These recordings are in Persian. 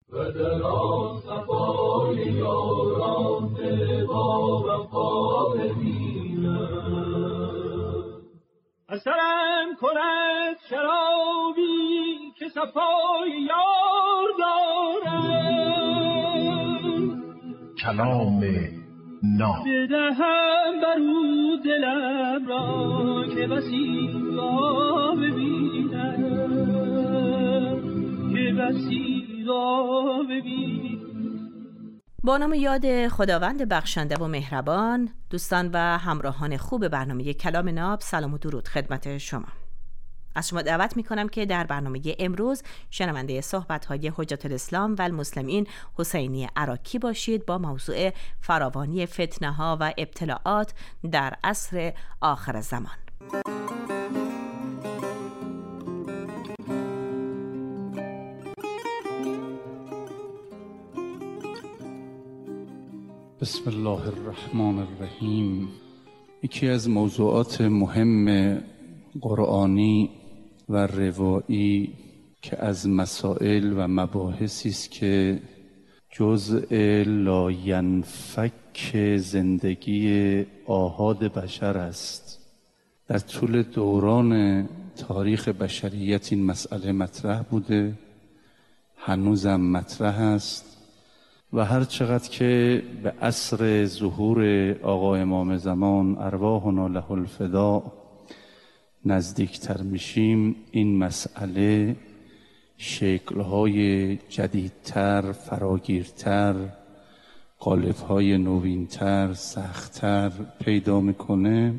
و در آن صفای یاران با وفا ببینم. اثرم کند شرابی که صفای یار دارم، کلام ناب بدهم برو دلم را که بسی را ببینم، که بسی را ببینم. با نام یاد خداوند بخشنده و مهربان، دوستان و همراهان خوب برنامه کلام ناب، سلام و درود خدمت شما. از شما دعوت می کنم که در برنامه امروز شنونده صحبت‌های حجت الاسلام و المسلمین حسینی عراکی باشید با موضوع فراوانی فتنه‌ها و ابتلاعات در عصر آخر زمان. بسم الله الرحمن الرحیم. یکی از موضوعات مهم قرآنی و روایی که از مسائل و مباحثی است که جزء لاینفک زندگی آحاد بشر است. در طول دوران تاریخ بشریت این مسئله مطرح بوده، هنوزم مطرح است و هر چقدر که به عصر ظهور آقا امام زمان ارواحنا له الفداء نزدیکتر میشیم، این مسئله شکل‌های جدیدتر، فراگیرتر، قالب‌های نوینتر، سخت‌تر پیدا میکنه.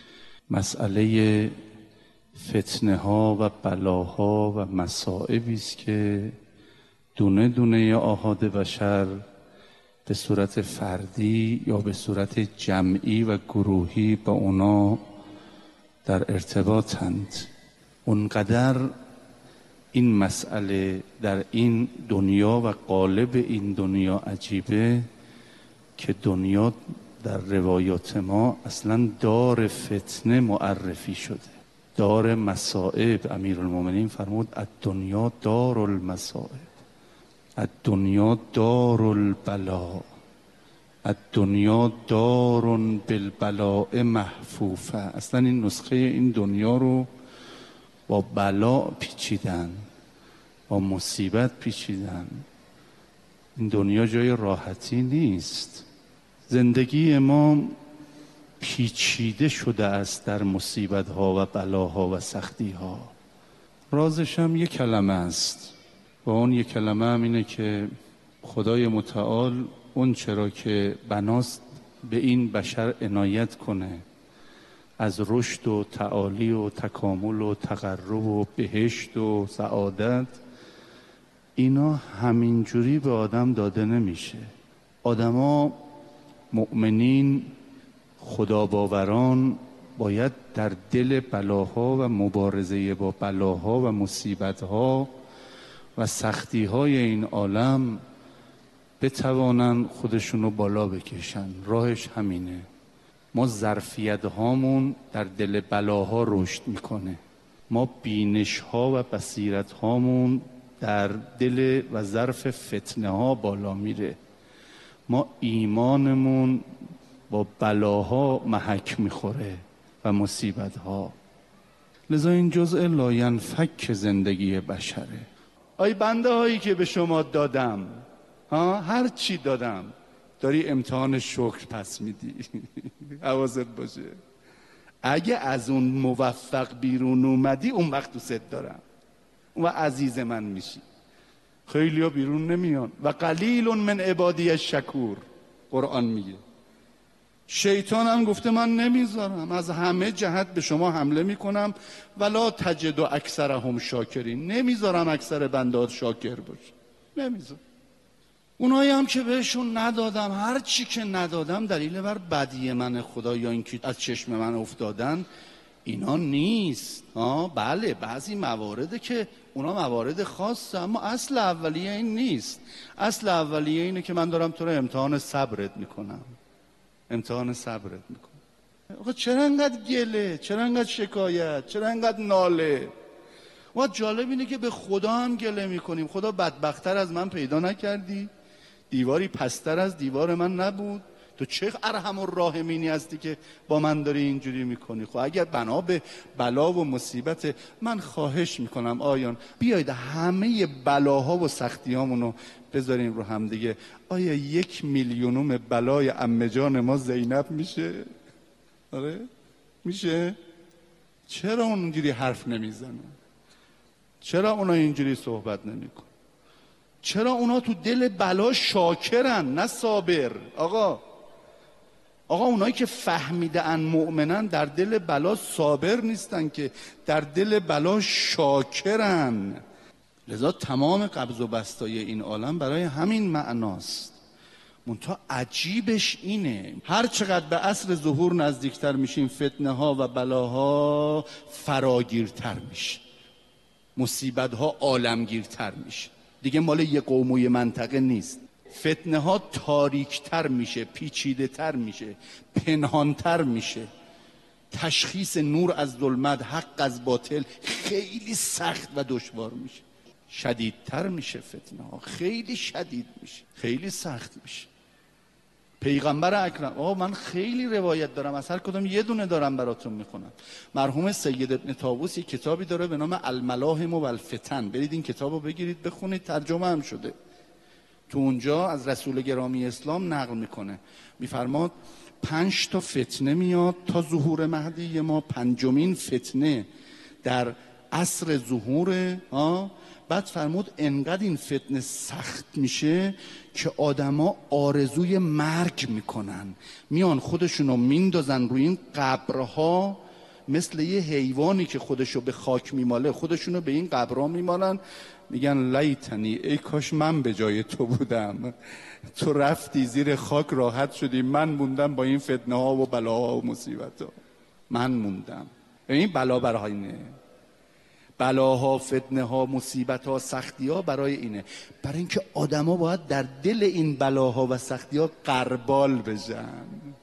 مسئله فتنه‌ها و بلاها و مصائبی است که دونه دونه آحاد بشر به صورت فردی یا به صورت جمعی و گروهی با اونا در ارتباطند. اونقدر این مسئله در این دنیا و قالب این دنیا عجیبه که دنیا در روایات ما اصلا دار فتنه معرفی شده، دار مصائب. امیرالمومنین فرمود الدنیا دار المصائب، الدنیا دار البلاء، الدنیا دار بالبلاء محفوفه. اصلا این نسخه این دنیا رو با بلا پیچیدن، با مصیبت پیچیدن. این دنیا جای راحتی نیست. زندگی ما پیچیده شده است در مصیبت ها و بلاها و سختی ها. رازش هم یک کلمه است و اون یک کلمه هم اینه که خدای متعال اون چرا که بناست به این بشر عنایت کنه از رشد و تعالی و تکامل و تقرب و بهشت و سعادت، اینا همینجوری به آدم داده نمیشه. آدما مؤمنین خداباوران باید در دل بلاها و مبارزه با بلاها و مصیبتها و سختی‌های این عالم بتوانن خودشونو بالا بکشن. راهش همینه. ما ظرفیت هامون در دل بلاها رشد میکنه، ما بینش ها و بصیرت هامون در دل و ظرف فتنه ها بالا میره، ما ایمانمون با بلاها محک میخوره و مصیبت ها. لذا این جزء لاینفک زندگی بشره. آی بنده هایی که به شما دادم، هر چی دادم، داری امتحان شکر پس میدی. حواست باشه. اگه از اون موفق بیرون اومدی، اون وقت دوست دارم، اون وقت عزیز من میشی. خیلی ها بیرون نمیان. و قلیل من عبادی الشکور، قرآن میگه. شیطان هم گفته من نمیذارم، از همه جهت به شما حمله میکنم ولا تجد اکثرهم شاکرین، نمیذارم اکثر بندات شاکر باشه، نمیذارم. اونایی هم که بهشون ندادم، هر چی که ندادم دلیل بر بدی من خدا یا اینکه از چشم من افتادن، اینا نیست. بله بعضی موارده که اونا موارد خاصه، اما اصل اولیه این نیست. اصل اولیه اینه که من دارم تو رو امتحان صبرت میکنم، امتحان صبرت میکنم. آقا چرا انقدر گله؟ چرا انقدر شکایت؟ چرا انقدر ناله؟ و جالب اینه که به خدا هم گله میکنیم. خدا بدبختر از من پیدا نکردی؟ دیواری پستر از دیوار من نبود؟ تو چه ارحم الراحمینی هستی که با من داری اینجوری میکنی؟ خب اگر بنا به بلا و مصیبت، من خواهش میکنم آیان بیایید همه بلاها و سختیامونو بذاریم رو هم دیگه. آیا 1 میلیونم بلای عمه جان ما زینب میشه؟ آره میشه؟ چرا اونجوری حرف نمیزنه؟ چرا اونا اینجوری صحبت نمیکن؟ چرا اونا تو دل بلا شاکرن نه صابر؟ آقا اونایی که فهمیدن مؤمنن در دل بلا صابر نیستن، که در دل بلا شاکرن. لذا تمام قبض و بستای این عالم برای همین معناست. منتها عجیبش اینه هر چقدر به عصر ظهور نزدیکتر میشیم فتنه ها و بلاها فراگیرتر میشه، مصیبت ها عالمگیرتر میشه، دیگه مال یه قوم و یه منطقه نیست. فتنه ها تاریکتر میشه، پیچیده تر میشه، پنهانتر میشه. تشخیص نور از ظلمت، حق از باطل خیلی سخت و دشوار میشه. شدیدتر میشه فتنه ها، خیلی شدید میشه، خیلی سخت میشه. پیغمبر اکرم، من خیلی روایت دارم، از هر کدوم یه دونه دارم براتون میخونم. مرحوم سید ابن طاووس یک کتابی داره به نام الملاحم و الفتن، برید این کتابو بگیرید بخونید، ترجمه هم شده. تو اونجا از رسول گرامی اسلام نقل میکنه، میفرماد 5 تا فتنه میاد تا ظهور مهدی ما، 5مین فتنه در عصر ظهوره. بعد فرمود انقدر این فتنه سخت میشه که آدما آرزوی مرگ میکنن، میان خودشونو میندازن روی این قبرها، مثل یه حیوانی که خودشو به خاک میماله خودشونو به این قبرها میمالن، میگن لیتنی، ای کاش من به جای تو بودم، تو رفتی زیر خاک راحت شدی، من موندم با این فتنه ها و بلاها و مصیبت ها، من موندم. این بلا برای اینه، بلاها، فتنه ها، مصیبت ها، سختی ها برای اینه، برای اینکه آدما باید در دل این بلاها و سختی ها غربال بشن.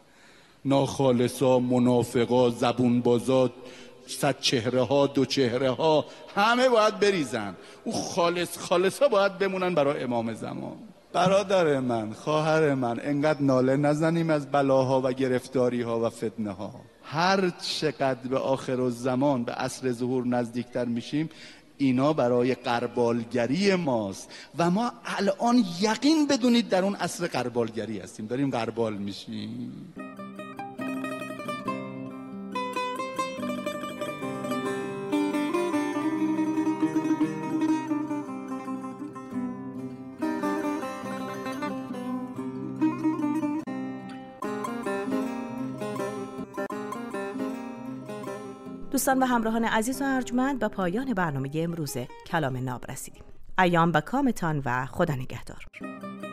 ناخالصا، منافقا، زبون بازا، 100 چهره ها، 2 چهره ها، همه باید بریزن. او خالصا باید بمونن برای امام زمان. برادر من، خواهر من، انقدر ناله نزنیم از بلاها و گرفتاری ها و فتنه ها. هر چقدر به آخر الزمان، به عصر ظهور نزدیکتر میشیم، اینا برای غربالگری ماست و ما الان یقین بدونید در اون عصر غربالگری هستیم، داریم غربال میشیم. دوستان و همراهان عزیز و ارجمند، به پایان برنامه امروز کلام ناب رسیدیم. ایام به کامتان و خدا نگهدار.